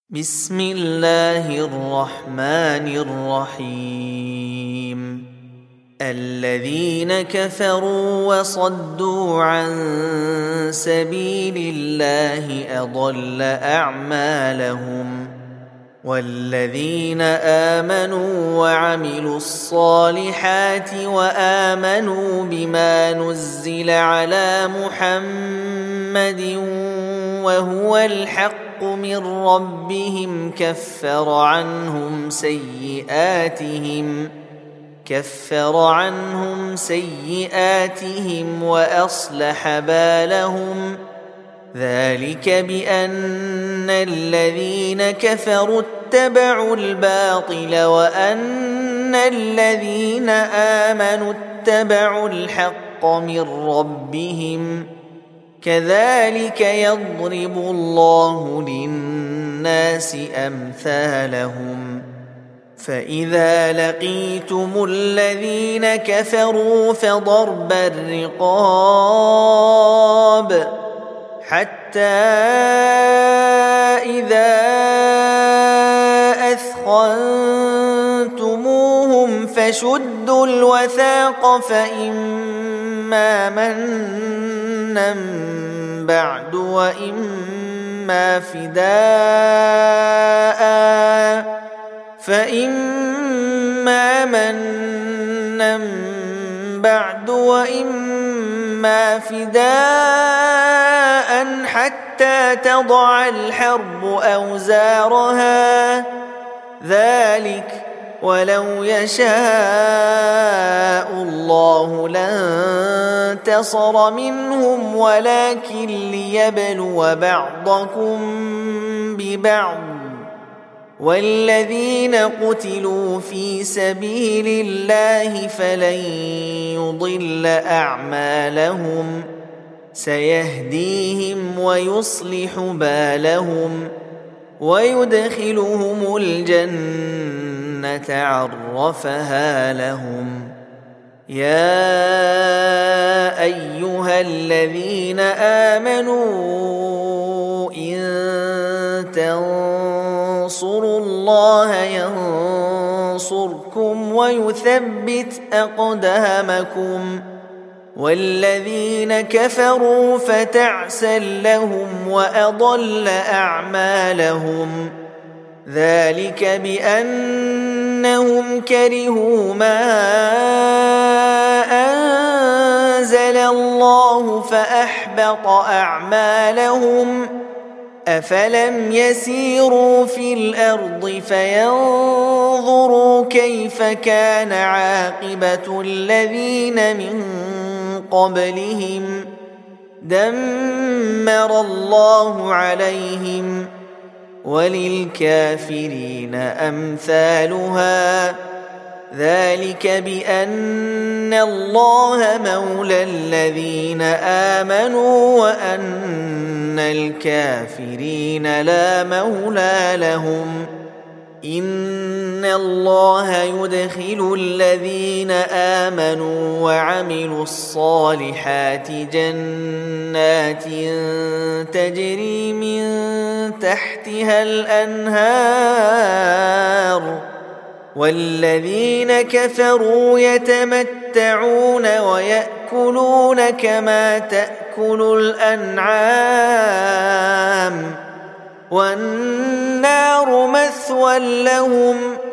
بسم الله الرحمن الرحيم. الذين كفروا وصدوا عن سبيل الله أضل أعمالهم، والذين آمنوا وعملوا الصالحات وآمنوا بما نزل على محمد وهو الحق من ربهم كفر عنهم سيئاتهم وأصلح بالهم. ذلك بأن الذين كفروا اتبعوا الباطل وأن الذين آمنوا اتبعوا الحق من ربهم. كذلك يضرب الله للناس أمثالهم. فإذا لقيتم الذين كفروا فضرب الرقاب حتى إذا أثخنتموهم فشدوا الوثاق فإما منا بعد وإما فداء حتى تضع الحرب أوزارها. ذلك ولو يشاء الله لانتصر منهم ولكن ليبلو بعضكم ببعض. والذين قتلوا في سبيل الله فلن يضل أعمالهم سيهديهم ويصلح بالهم ويدخلهم الجنة عرفها لهم. يا أيها الذين آمنوا إن تنصروا الله ينصركم ويثبت أقدامكم. والذين كفروا فتعسا لهم وأضل أعمالهم. ذلك بأنهم كرهوا ما أنزل الله فأحبط أعمالهم. أفلم يسيروا في الأرض فينظروا كيف كان عاقبة الذين من قبلهم دمر الله عليهم وللكافرين أمثالها. ذلك بأن الله مولى الذين آمنوا وأن الكافرين لا مولى لهم. إن الله يدخل الذين آمنوا وعملوا الصالحات جنات تجري من تحتها الأنهار. والذين كفروا يتمتعون ويأكلون كما تأكل الأنعام والنار مثوى لهم.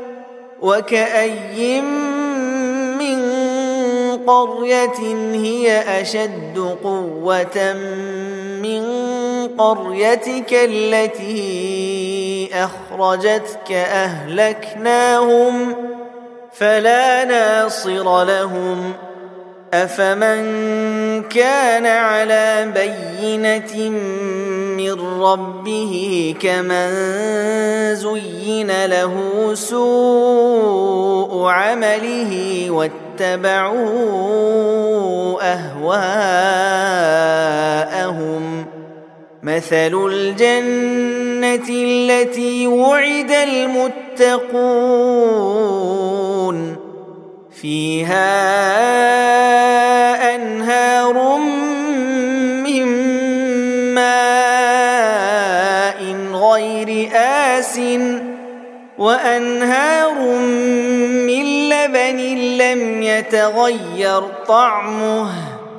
وكأي من قرية هي أشد قوة من قريتك التي أخرجتك أهلكناهم فلا ناصر لهم. أفمن كان على بينة من ربه كمن زين له سوء عمله واتبعوا أهواءهم. مثل الجنة التي وعد المتقون فيها أنهار من ماء غير أكياس وأنهار من لبن لم يتغير طعمه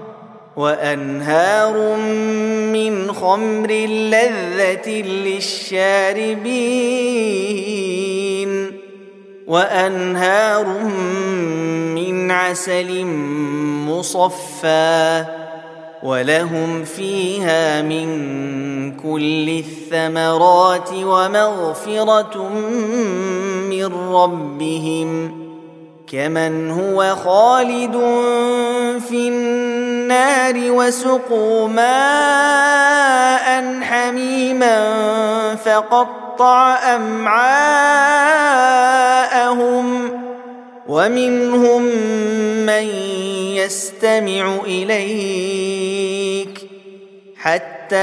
وأنهار من خمر لذة للشاربين وأنهار من عسل مصفى ولهم فيها من كل الثمرات ومغفرة من ربهم كمن هو خالد في النار وسقوا ماء حميما فقطع أمعاءهم ومنهم من يستمع إليك حتى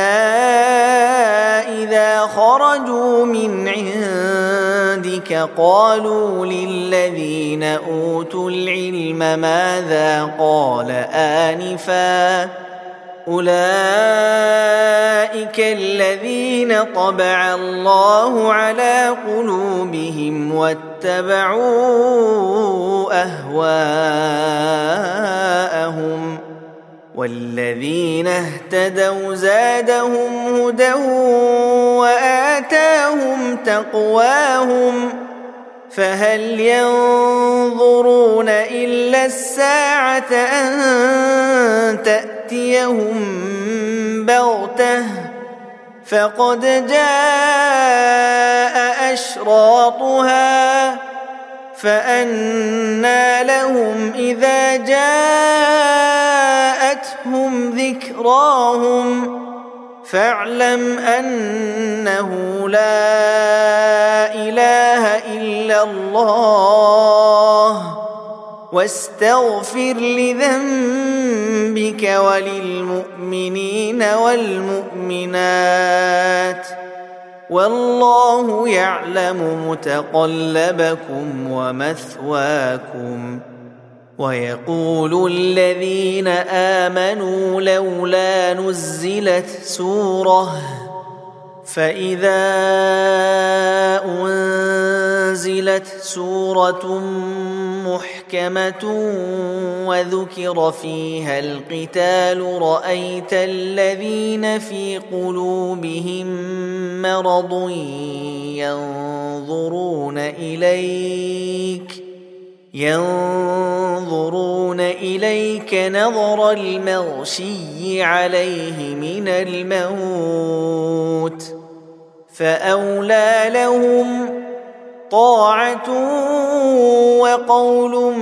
إذا خرجوا من عندك قالوا للذين أوتوا العلم ماذا قال آنفا أولئك الذين طبع الله على قلوبهم واتبعوا أهواءهم والذين اهتدوا زادهم هدى وآتاهم تقواهم فهل ينظرون إلا الساعة أن تأتيهم بغتة فقد جاء أشراطها فأنى لهم إذا جاءتهم ذكراهم فاعلم أنه لا إله إلا الله واستغفر لذنبك وللمؤمنين والمؤمنات والله يعلم متقلبكم ومثواكم ويقول الذين آمنوا لولا نزلت سورة فإذا أنزلت سورة محكمة وذكر فيها القتال رأيت الذين في قلوبهم مرض ينظرون إليك نظر المغشي عليه من الموت فأولى لهم طاعة وقول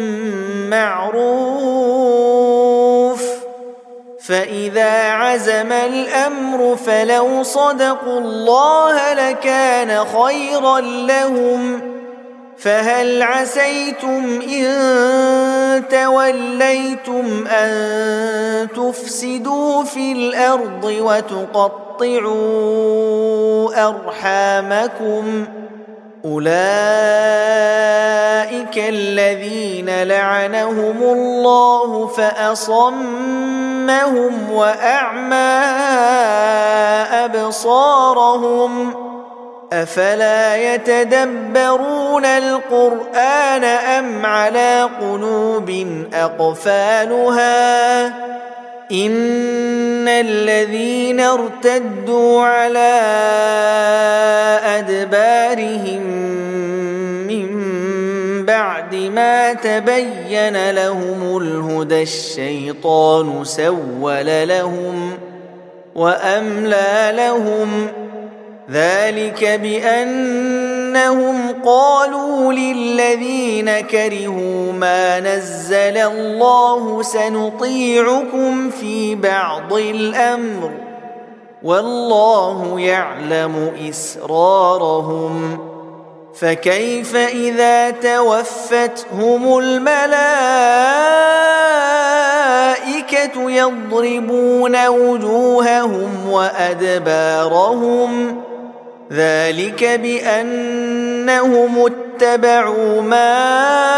معروف فإذا عزم الأمر فلو صدقوا الله لكان خيرا لهم فهل عسيتم إن توليتم أن تفسدوا في الأرض وتقطعوا أرحامكم أولئك الذين لعنهم الله فأصمهم وأعمى أبصارهم أفلا يتدبرون القرآن أم على قلوب أقفالها إن الذين ارتدوا على أدبارهم من بعد ما تبين لهم الهدى الشيطان سول لهم وأملى لهم ذلك بأنهم قالوا للذين كرهوا ما نزل الله سنطيعكم في بعض الأمر والله يعلم إسرارهم فكيف إذا توفتهم الملائكة يضربون وجوههم وأدبارهم ذلك بأنهم اتبعوا ما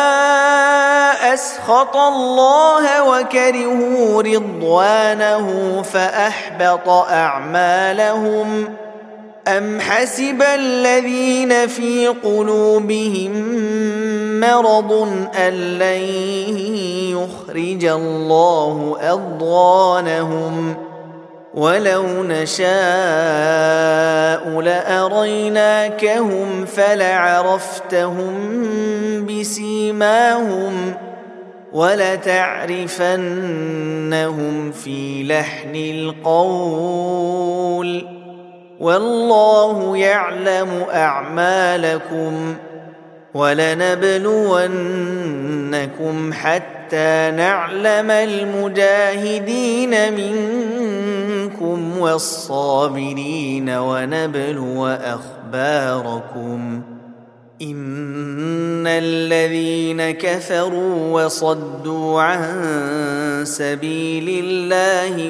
أسخط الله وكرهوا رضوانه فأحبط أعمالهم أم حسب الذين في قلوبهم مرض أن لن يخرج الله أضغانهم ولو نشاء لأريناكهم فلعرفتهم بسيماهم ولتعرفنهم في لحن القول والله يعلم أعمالكم ولنبلونكم حتى نعلم المجاهدين منكم والصابرين ونبلو أخباركم إن الذين كفروا وصدوا عن سبيل الله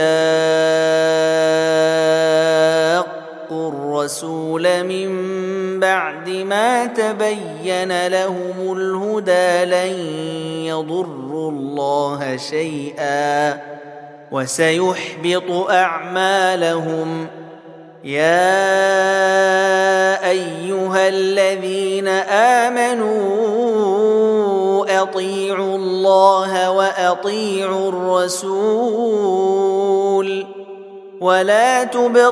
وشاقوا الرسول من بعد ما تبين لهم الهدى لن يضروا الله شيئا وسيحبط أعمالهم يا أيها الذين آمنوا أطيعوا الله وأطيعوا الرسول ولا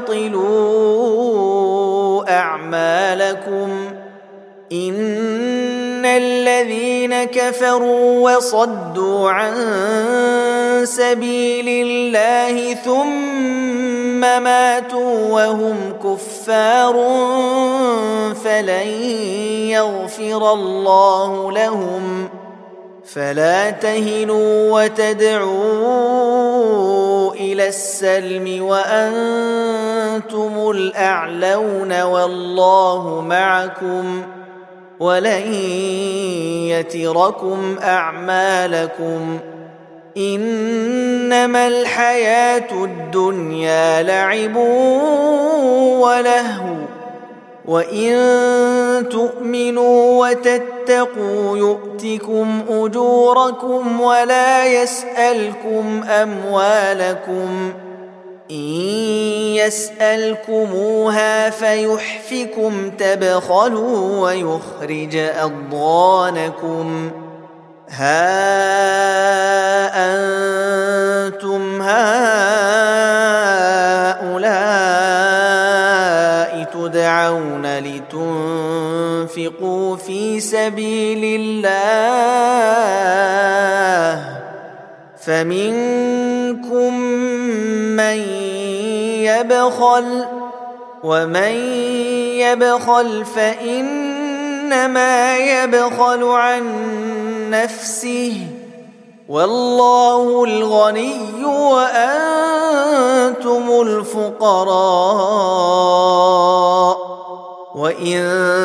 تبطلوا أعمالكم إن الذين كفروا وصدوا عن سبيل الله ثم ماتوا وهم كفار فلن يغفر الله لهم فلا تهنوا وتدعوا إلى السلم وأنتم الأعلون والله معكم ولن يتركم أعمالكم إنما الحياة الدنيا لعب ولهو وإن تؤمنوا وتتقوا يؤتكم أجوركم ولا يسألكم أموالكم إن يسألكموها فيحفكم تبخلوا ويخرج أضغانكم ها أنتم هؤلاء تدعون لتنفقوا في سبيل الله فمنكم من يبخل ومن يبخل فإنما يبخل عن نفسه والله الغني وأنتم الفقراء وإن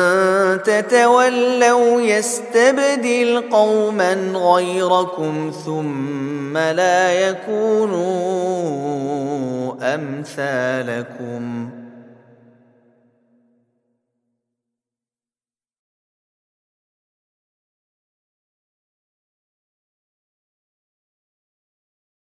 تتولوا يستبدل قوما غيركم ثم لا يكونوا أمثالكم